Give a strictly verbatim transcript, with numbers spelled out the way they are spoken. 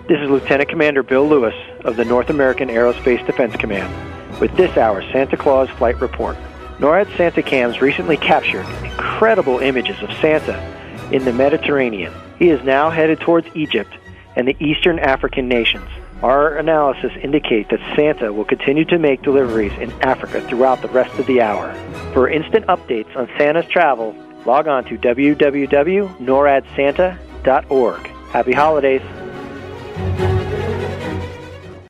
This is Lieutenant Commander Bill Lewis of the North American Aerospace Defense Command with this hour's Santa Claus Flight Report. NORAD Santa Cams recently captured incredible images of Santa in the Mediterranean. He is now headed towards Egypt and the Eastern African nations. Our analysis indicates that Santa will continue to make deliveries in Africa throughout the rest of the hour. For instant updates on Santa's travel, log on to w w w dot norad santa dot org. Happy holidays.